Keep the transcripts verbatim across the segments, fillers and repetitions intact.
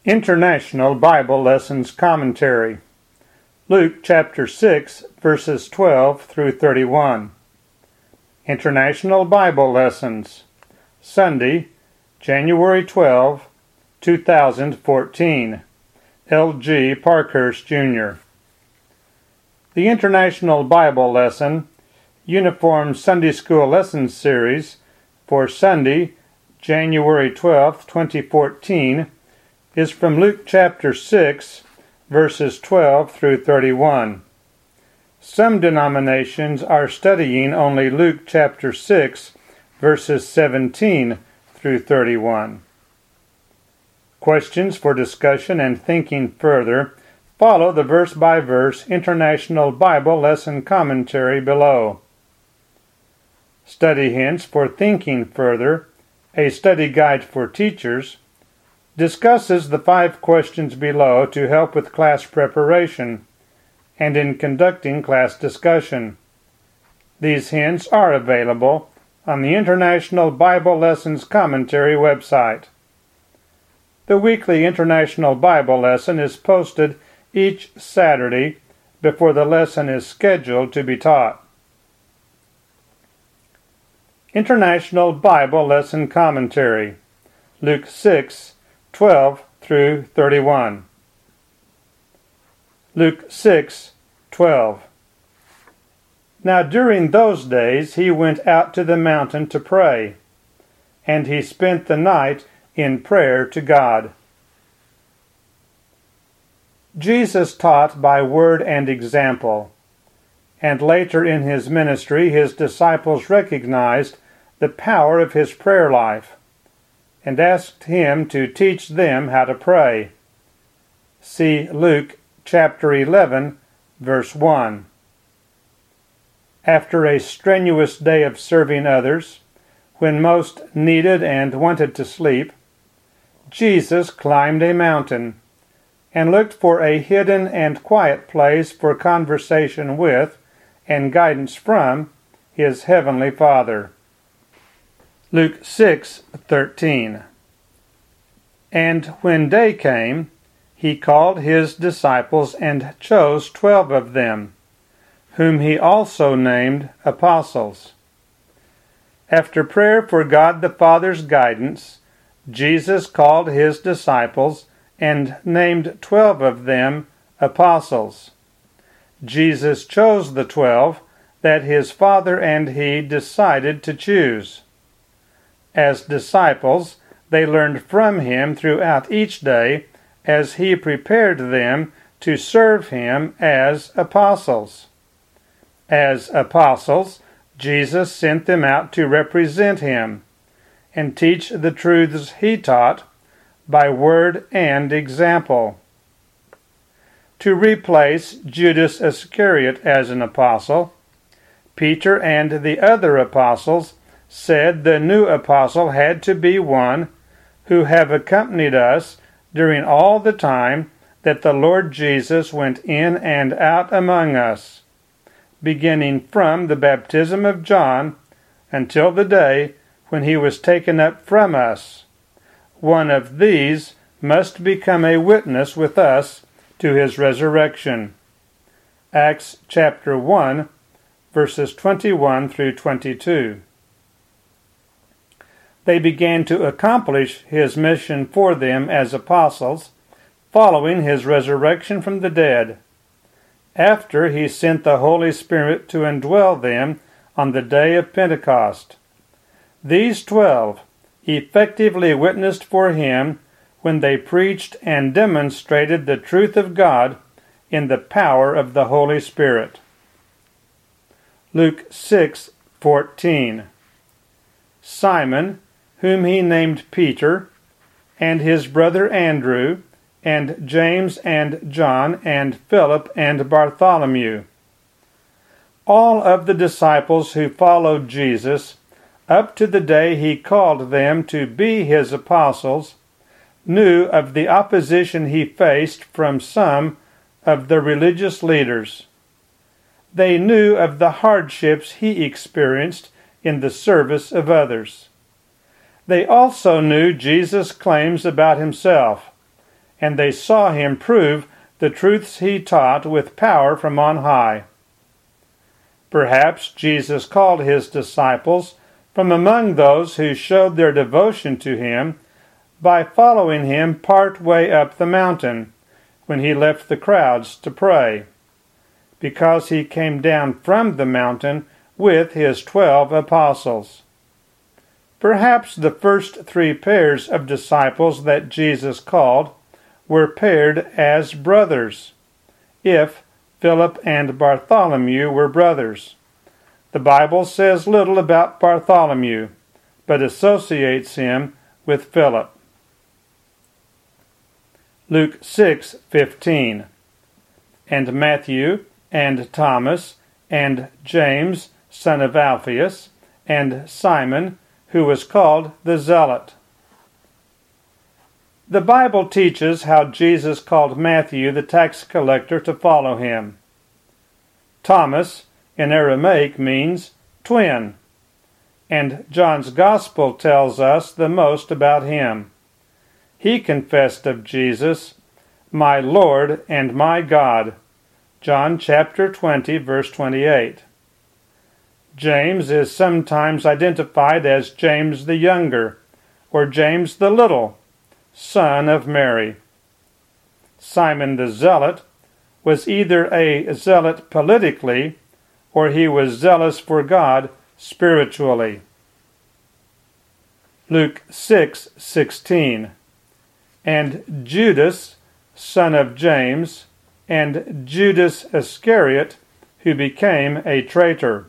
International Bible Lessons Commentary. Luke chapter six, verses twelve through thirty-one. International Bible Lessons. Sunday, January twelfth, two thousand fourteen. L G Parkhurst, Junior The International Bible Lesson, Uniform Sunday School Lessons Series for Sunday, January twelfth, twenty fourteen, is from Luke chapter six, verses twelve through thirty-one. Some denominations are studying only Luke chapter six, verses seventeen through thirty-one. Questions for discussion and thinking further follow the verse-by-verse International Bible Lesson Commentary below. Study hints for thinking further, a study guide for teachers, discusses the five questions below to help with class preparation and in conducting class discussion. These hints are available on the International Bible Lessons Commentary website. The weekly International Bible Lesson is posted each Saturday before the lesson is scheduled to be taught. International Bible Lesson Commentary, Luke six, twelve through thirty-one. Luke six, twelve. Now during those days he went out to the mountain to pray, and he spent the night in prayer to God. Jesus taught by word and example, and later in his ministry his disciples recognized the power of his prayer life and asked him to teach them how to pray. See Luke chapter eleven, verse one. After a strenuous day of serving others, when most needed and wanted to sleep, Jesus climbed a mountain and looked for a hidden and quiet place for conversation with and guidance from his heavenly Father. Luke six, thirteen. And when day came, he called his disciples and chose twelve of them, whom he also named apostles. After prayer for God the Father's guidance, Jesus called his disciples and named twelve of them apostles. Jesus chose the twelve that his Father and he decided to choose. As disciples, they learned from him throughout each day as he prepared them to serve him as apostles. As apostles, Jesus sent them out to represent him and teach the truths he taught by word and example. To replace Judas Iscariot as an apostle, Peter and the other apostles said the new apostle had to be one who have accompanied us during all the time that the Lord Jesus went in and out among us, beginning from the baptism of John until the day when he was taken up from us. One of these must become a witness with us to his resurrection. Acts chapter one, verses twenty-one through twenty-two. They began to accomplish his mission for them as apostles, following his resurrection from the dead, after he sent the Holy Spirit to indwell them on the day of Pentecost. These twelve effectively witnessed for him when they preached and demonstrated the truth of God in the power of the Holy Spirit. Luke six, fourteen. Simon, whom he named Peter, and his brother Andrew, and James and John, and Philip and Bartholomew. All of the disciples who followed Jesus, up to the day he called them to be his apostles, knew of the opposition he faced from some of the religious leaders. They knew of the hardships he experienced in the service of others. They also knew Jesus' claims about himself and they saw him prove the truths he taught with power from on high. Perhaps Jesus called his disciples from among those who showed their devotion to him by following him part way up the mountain when he left the crowds to pray, because he came down from the mountain with his twelve apostles. Perhaps the first three pairs of disciples that Jesus called were paired as brothers, if Philip and Bartholomew were brothers. The Bible says little about Bartholomew, but associates him with Philip. Luke six fifteen. And Matthew, and Thomas, and James, son of Alphaeus, and Simon, who was called the Zealot. The Bible teaches how Jesus called Matthew the tax collector to follow him. Thomas in Aramaic means twin, and John's Gospel tells us the most about him. He confessed of Jesus, "My Lord and my God," John chapter twenty, verse twenty-eight. James is sometimes identified as James the Younger, or James the Little, son of Mary. Simon the Zealot was either a zealot politically, or he was zealous for God spiritually. Luke six sixteen. And Judas, son of James, and Judas Iscariot, who became a traitor.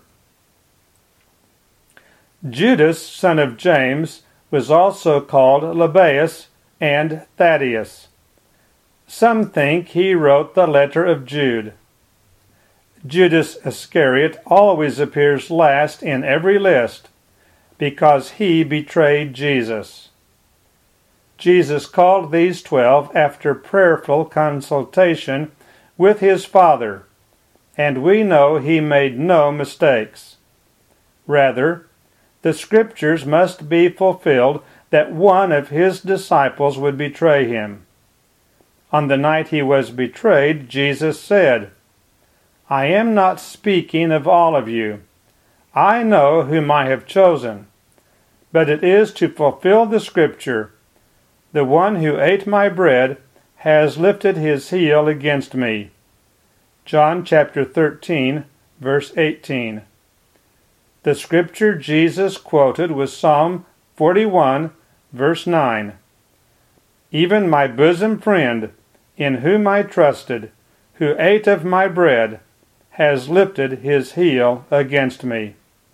Judas, son of James, was also called Lebbaeus and Thaddeus. Some think he wrote the letter of Jude. Judas Iscariot always appears last in every list because he betrayed Jesus. Jesus called these twelve after prayerful consultation with his Father, and we know he made no mistakes. Rather, the Scriptures must be fulfilled that one of his disciples would betray him. On the night he was betrayed, Jesus said, "I am not speaking of all of you. I know whom I have chosen, but it is to fulfill the Scripture, 'The one who ate my bread has lifted his heel against me.'" John chapter thirteen, verse eighteen. The scripture Jesus quoted was Psalm forty-one, verse nine. "Even my bosom friend, in whom I trusted, who ate of my bread, has lifted his heel against me."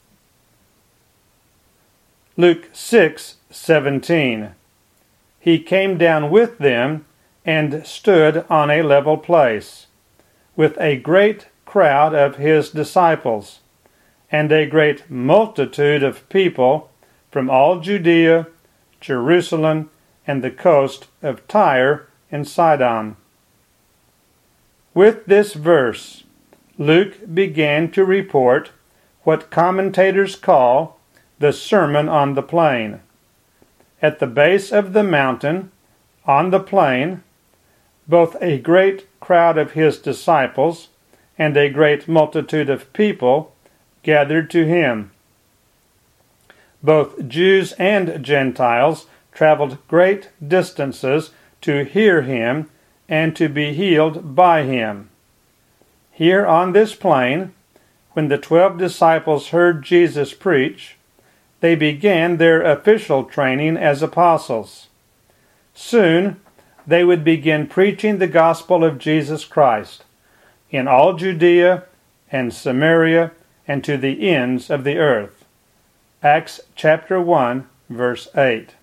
Luke six seventeen. He came down with them and stood on a level place, with a great crowd of his disciples, and a great multitude of people from all Judea, Jerusalem, and the coast of Tyre and Sidon. With this verse, Luke began to report what commentators call the Sermon on the Plain. At the base of the mountain, on the plain, both a great crowd of his disciples and a great multitude of people gathered to him. Both Jews and Gentiles traveled great distances to hear him and to be healed by him. Here on this plain, when the twelve disciples heard Jesus preach, they began their official training as apostles. Soon they would begin preaching the gospel of Jesus Christ in all Judea and Samaria and to the ends of the earth. Acts chapter one, verse eight.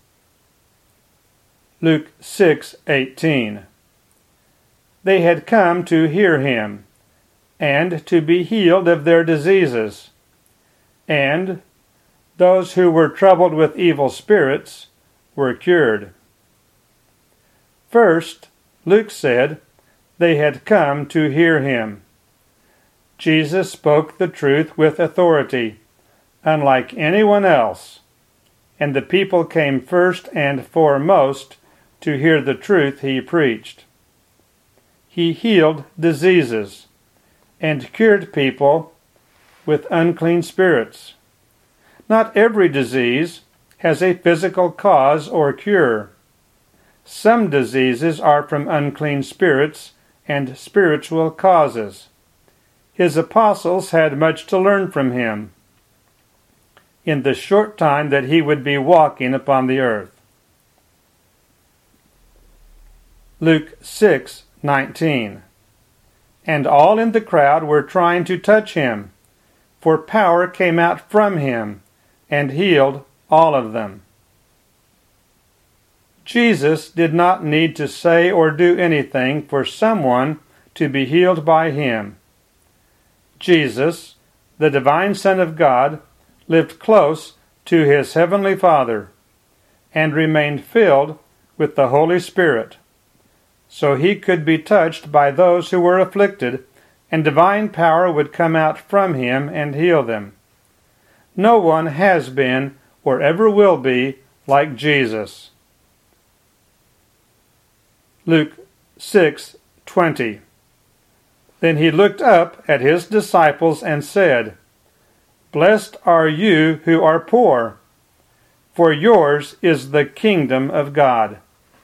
Luke six eighteen. They had come to hear him, and to be healed of their diseases, and those who were troubled with evil spirits were cured. First, Luke said, they had come to hear him. Jesus spoke the truth with authority, unlike anyone else, and the people came first and foremost to hear the truth he preached. He healed diseases and cured people with unclean spirits. Not every disease has a physical cause or cure. Some diseases are from unclean spirits and spiritual causes. His apostles had much to learn from him in the short time that he would be walking upon the earth. Luke six nineteen. And all in the crowd were trying to touch him, for power came out from him and healed all of them. Jesus did not need to say or do anything for someone to be healed by him. Jesus, the divine Son of God, lived close to his heavenly Father and remained filled with the Holy Spirit, so he could be touched by those who were afflicted, and divine power would come out from him and heal them. No one has been or ever will be like Jesus. Luke six twenty. Then he looked up at his disciples and said, Blessed are you who are poor, for yours is the kingdom of God.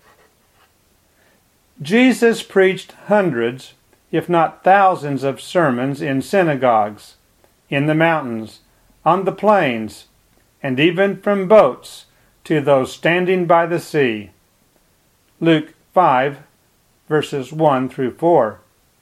Jesus preached hundreds, if not thousands, of sermons in synagogues, in the mountains, on the plains, and even from boats to those standing by the sea. Luke five, verses one through four.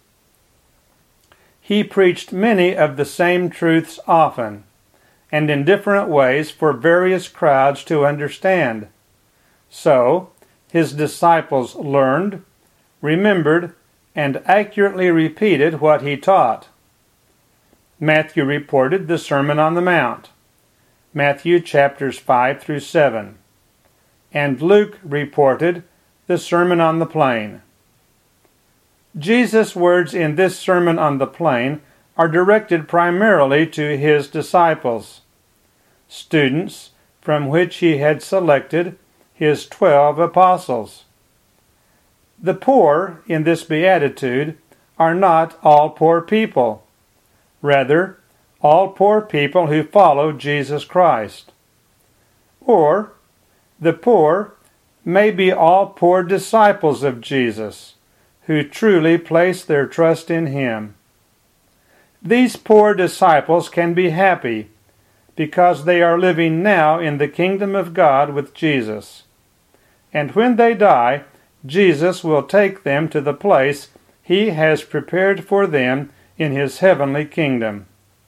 He preached many of the same truths often, and in different ways for various crowds to understand. So, his disciples learned, remembered, and accurately repeated what he taught. Matthew reported the Sermon on the Mount, Matthew chapters five through seven, and Luke reported the Sermon on the Plain. Jesus' words in this Sermon on the Plain are directed primarily to his disciples, students from which he had selected his twelve apostles. The poor in this beatitude are not all poor people, rather, all poor people who follow Jesus Christ. Or, the poor may be all poor disciples of Jesus, who truly place their trust in him. These poor disciples can be happy because they are living now in the kingdom of God with Jesus. And when they die, Jesus will take them to the place he has prepared for them in his heavenly kingdom.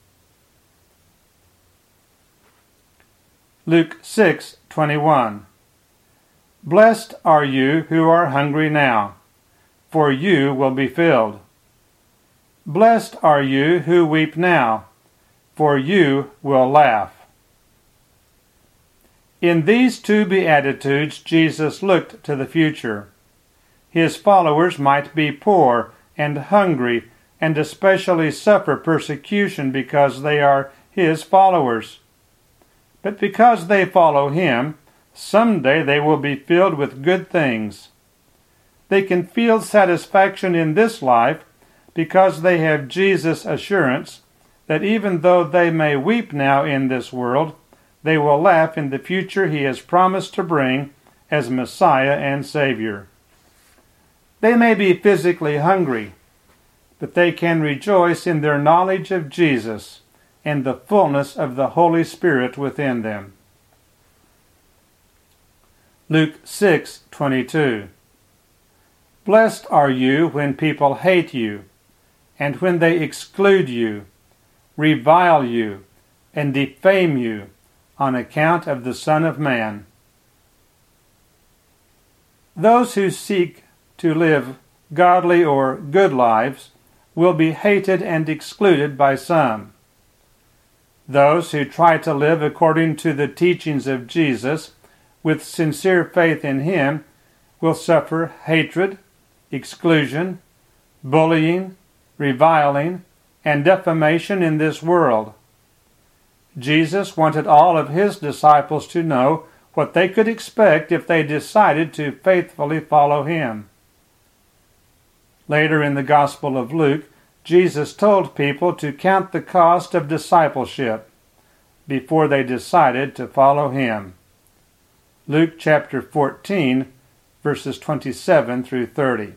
Luke six twenty-one. Blessed are you who are hungry now, for you will be filled. Blessed are you who weep now, for you will laugh. In these two Beatitudes, Jesus looked to the future. His followers might be poor and hungry and especially suffer persecution because they are his followers. But because they follow him, someday they will be filled with good things. They can feel satisfaction in this life because they have Jesus' assurance that even though they may weep now in this world, they will laugh in the future he has promised to bring as Messiah and Savior. They may be physically hungry, but they can rejoice in their knowledge of Jesus and the fullness of the Holy Spirit within them. Luke six twenty-two. Blessed are you when people hate you, and when they exclude you, revile you, and defame you on account of the Son of Man. Those who seek to live godly or good lives will be hated and excluded by some. Those who try to live according to the teachings of Jesus with sincere faith in him will suffer hatred, exclusion, bullying, reviling, and defamation in this world. Jesus wanted all of his disciples to know what they could expect if they decided to faithfully follow him. Later in the Gospel of Luke, Jesus told people to count the cost of discipleship before they decided to follow him. Luke chapter fourteen, verses twenty-seven through thirty.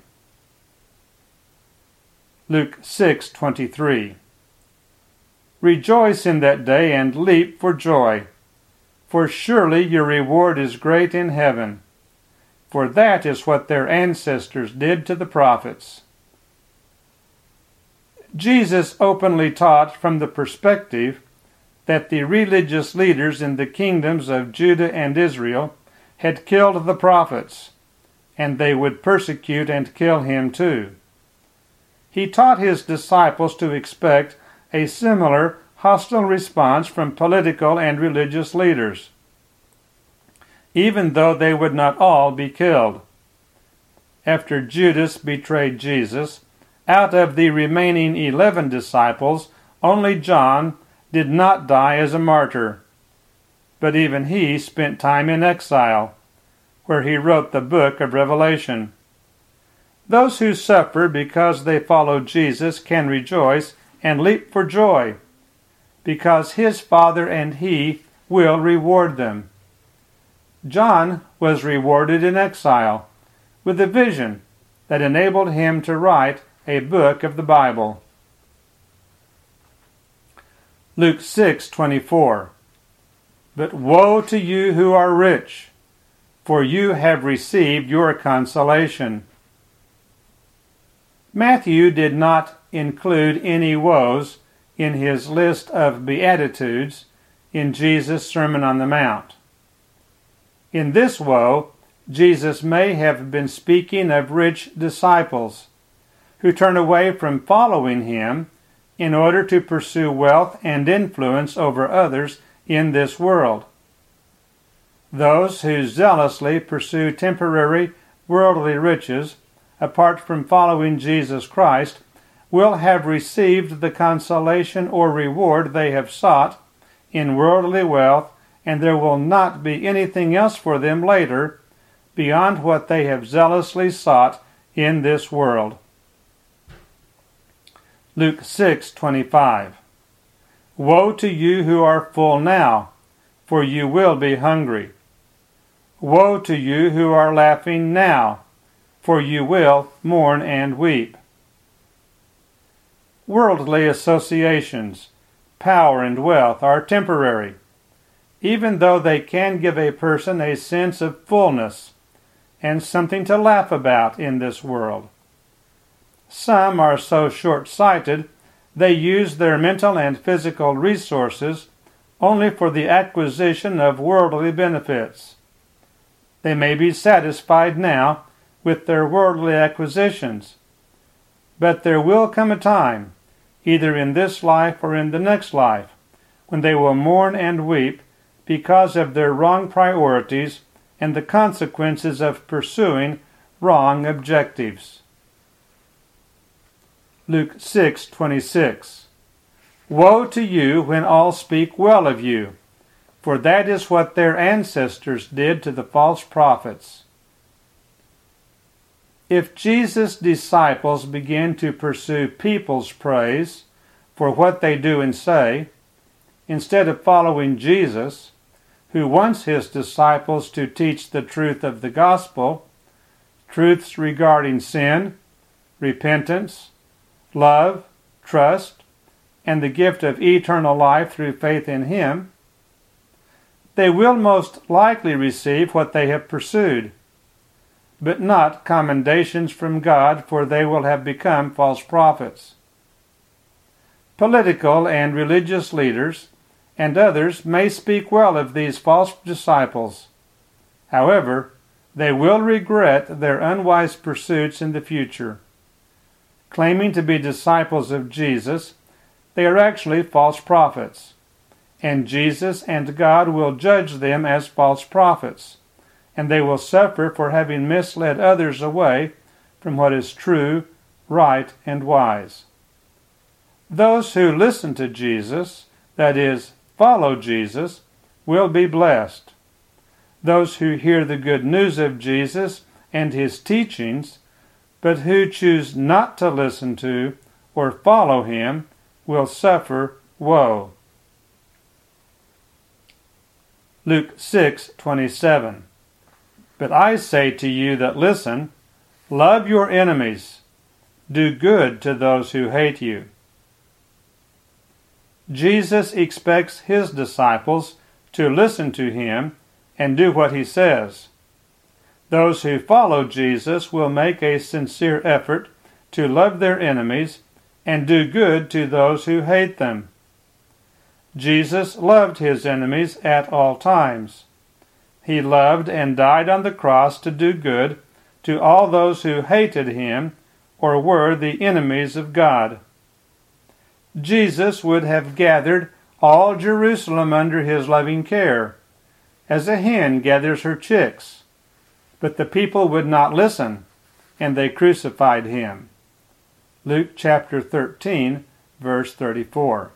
Luke six twenty-three. Rejoice in that day and leap for joy, for surely your reward is great in heaven, for that is what their ancestors did to the prophets. Jesus openly taught from the perspective that the religious leaders in the kingdoms of Judah and Israel had killed the prophets, and they would persecute and kill him too. He taught his disciples to expect a similar hostile response from political and religious leaders, even though they would not all be killed. After Judas betrayed Jesus, out of the remaining eleven disciples, only John did not die as a martyr, but even he spent time in exile, where he wrote the book of Revelation. Those who suffer because they follow Jesus can rejoice and leap for joy, because his Father and he will reward them. John was rewarded in exile with a vision that enabled him to write a book of the Bible. Luke six twenty-four. But woe to you who are rich, for you have received your consolation. Matthew did not include any woes in his list of Beatitudes in Jesus' Sermon on the Mount. In this woe, Jesus may have been speaking of rich disciples who turn away from following him in order to pursue wealth and influence over others in this world. Those who zealously pursue temporary worldly riches apart from following Jesus Christ will have received the consolation or reward they have sought in worldly wealth, and there will not be anything else for them later beyond what they have zealously sought in this world. Luke six twenty-five. Woe to you who are full now, for you will be hungry. Woe to you who are laughing now, for you will mourn and weep. Worldly associations, power and wealth are temporary, even though they can give a person a sense of fullness and something to laugh about in this world. Some are so short-sighted they use their mental and physical resources only for the acquisition of worldly benefits. They may be satisfied now with their worldly acquisitions, but there will come a time, either in this life or in the next life, when they will mourn and weep because of their wrong priorities and the consequences of pursuing wrong objectives. Luke six twenty-six. Woe to you when all speak well of you, for that is what their ancestors did to the false prophets. If Jesus' disciples begin to pursue people's praise for what they do and say, instead of following Jesus, who wants his disciples to teach the truth of the gospel, truths regarding sin, repentance, love, trust, and the gift of eternal life through faith in him, they will most likely receive what they have pursued, but not commendations from God, for they will have become false prophets. Political and religious leaders and others may speak well of these false disciples. However, they will regret their unwise pursuits in the future. Claiming to be disciples of Jesus, they are actually false prophets, and Jesus and God will judge them as false prophets, and they will suffer for having misled others away from what is true, right, and wise. Those who listen to Jesus, that is, follow Jesus, will be blessed. those who hear the good news of Jesus and his teachings, but who choose not to listen to or follow him will suffer woe. Luke six twenty-seven. But I say to you that listen, love your enemies, do good to those who hate you. Jesus expects his disciples to listen to him and do what he says. Those who follow Jesus will make a sincere effort to love their enemies and do good to those who hate them. Jesus loved his enemies at all times. He loved and died on the cross to do good to all those who hated him or were the enemies of God. Jesus would have gathered all Jerusalem under his loving care, as a hen gathers her chicks. But the people would not listen, and they crucified him. Luke chapter thirteen, verse thirty-four.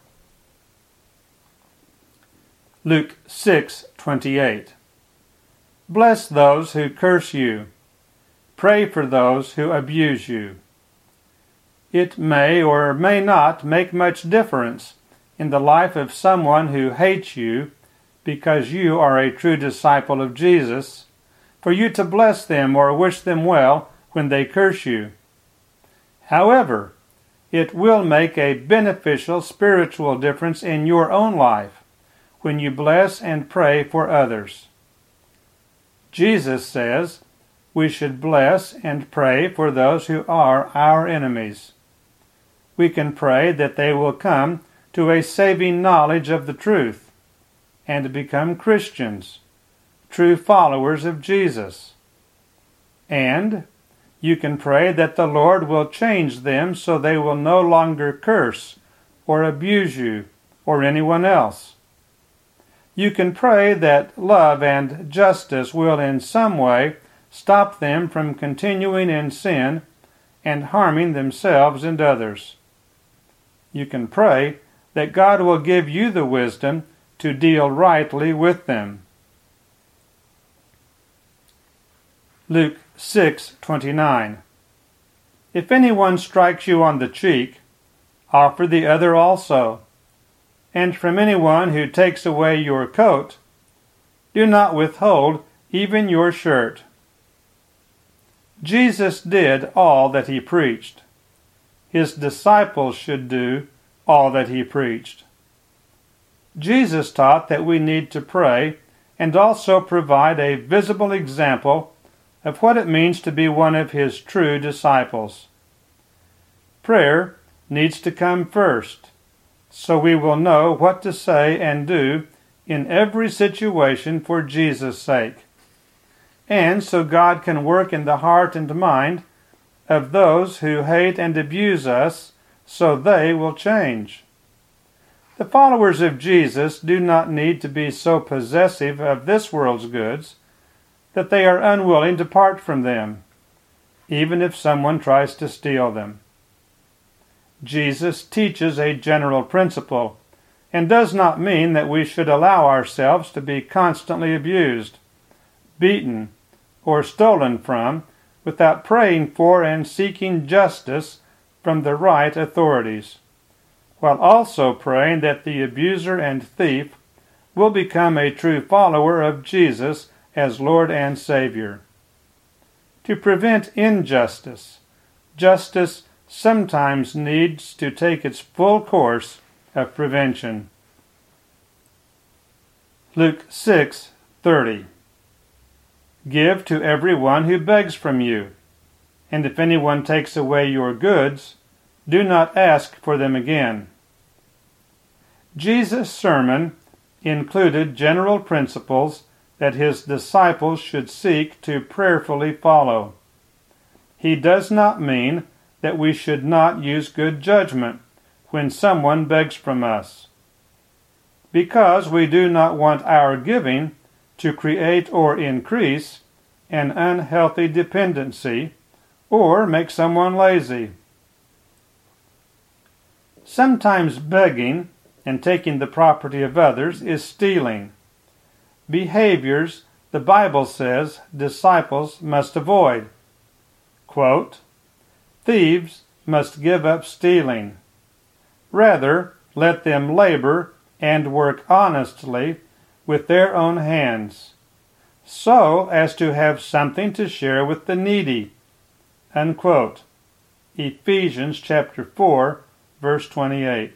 Luke six twenty-eight. Bless those who curse you. Pray for those who abuse you. It may or may not make much difference in the life of someone who hates you because you are a true disciple of Jesus, for you to bless them or wish them well when they curse you. However, it will make a beneficial spiritual difference in your own life when you bless and pray for others. Jesus says we should bless and pray for those who are our enemies. We can pray that they will come to a saving knowledge of the truth and become Christians, true followers of Jesus. And you can pray that the Lord will change them so they will no longer curse or abuse you or anyone else. You can pray that love and justice will in some way stop them from continuing in sin and harming themselves and others. You can pray that God will give you the wisdom to deal rightly with them. Luke six twenty-nine. If anyone strikes you on the cheek, offer the other also. And from anyone who takes away your coat, do not withhold even your shirt. Jesus did all that he preached. His disciples should do all that he preached. Jesus taught that we need to pray and also provide a visible example of what it means to be one of his true disciples. Prayer needs to come first, so we will know what to say and do in every situation for Jesus' sake, and so God can work in the heart and mind of those who hate and abuse us so they will change. The followers of Jesus do not need to be so possessive of this world's goods that they are unwilling to part from them, even if someone tries to steal them. Jesus teaches a general principle and does not mean that we should allow ourselves to be constantly abused, beaten, or stolen from without praying for and seeking justice from the right authorities, while also praying that the abuser and thief will become a true follower of Jesus as Lord and Savior. To prevent injustice, justice sometimes needs to take its full course of prevention. Luke six thirty. Give to everyone who begs from you, and if anyone takes away your goods, do not ask for them again. Jesus' sermon included general principles that his disciples should seek to prayerfully follow. He does not mean that we should not use good judgment when someone begs from us, because we do not want our giving to create or increase an unhealthy dependency or make someone lazy. Sometimes begging and taking the property of others is stealing, behaviors the Bible says disciples must avoid. Quote, "Thieves must give up stealing. Rather, let them labor and work honestly with their own hands, so as to have something to share with the needy." Unquote. Ephesians chapter four, verse twenty-eight.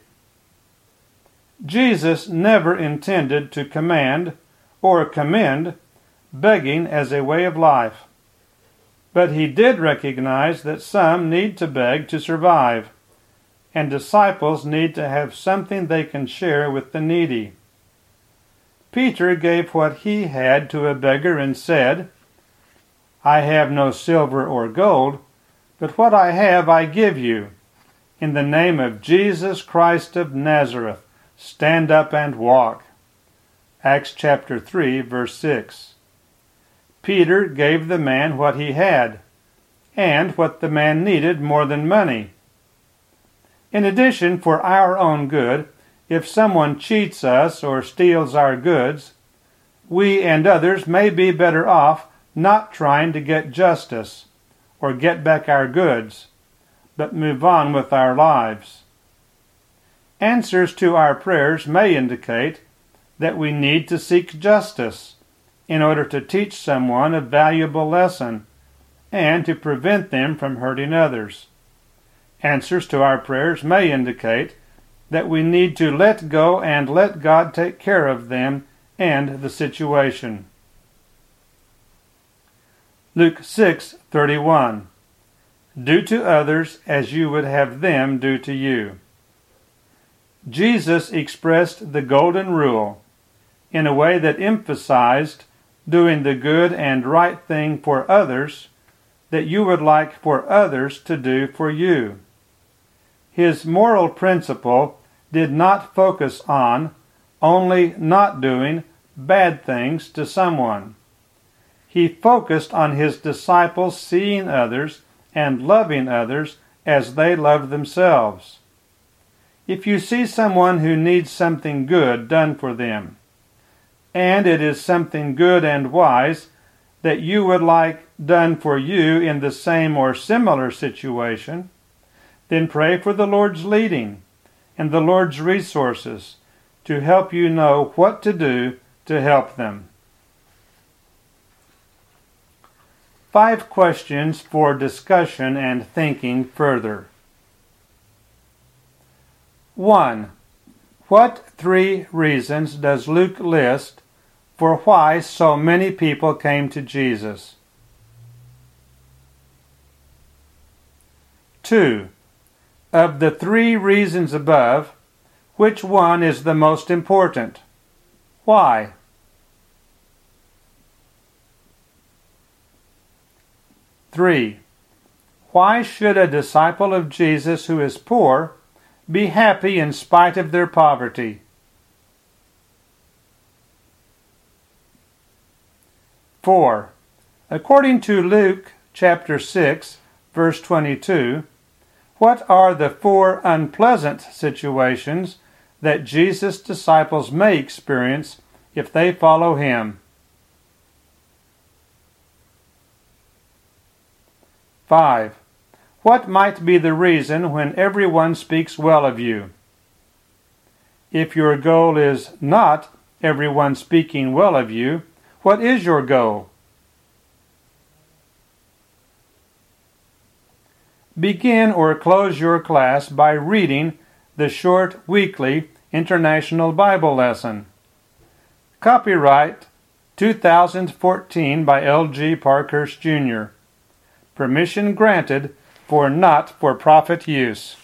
Jesus never intended to command or commend begging as a way of life, but he did recognize that some need to beg to survive, and disciples need to have something they can share with the needy. Peter gave what he had to a beggar and said, "I have no silver or gold, but what I have I give you. In the name of Jesus Christ of Nazareth, stand up and walk." Acts chapter three, verse six. Peter gave the man what he had, and what the man needed more than money. In addition, for our own good, if someone cheats us or steals our goods, we and others may be better off not trying to get justice or get back our goods, but move on with our lives. Answers to our prayers may indicate that we need to seek justice in order to teach someone a valuable lesson and to prevent them from hurting others. Answers to our prayers may indicate that we need to let go and let God take care of them and the situation. Luke six thirty-one. Do to others as you would have them do to you. Jesus expressed the golden rule in a way that emphasized doing the good and right thing for others that you would like for others to do for you. His moral principle did not focus on only not doing bad things to someone. He focused on his disciples seeing others and loving others as they loved themselves. If you see someone who needs something good done for them, and it is something good and wise that you would like done for you in the same or similar situation, then pray for the Lord's leading and the Lord's resources to help you know what to do to help them. Five questions for discussion and thinking further. One. What three reasons does Luke list for why so many people came to Jesus? Two. Of the three reasons above, which one is the most important? Why? Three. Why should a disciple of Jesus who is poor be happy in spite of their poverty? Four. According to Luke chapter six, verse twenty-two, what are the four unpleasant situations that Jesus' disciples may experience if they follow him? Five. What might be the reason when everyone speaks well of you? If your goal is not everyone speaking well of you, what is your goal? Begin or close your class by reading the short weekly International Bible Lesson. Copyright two thousand fourteen by L G Parkhurst Junior Permission granted for not-for-profit use.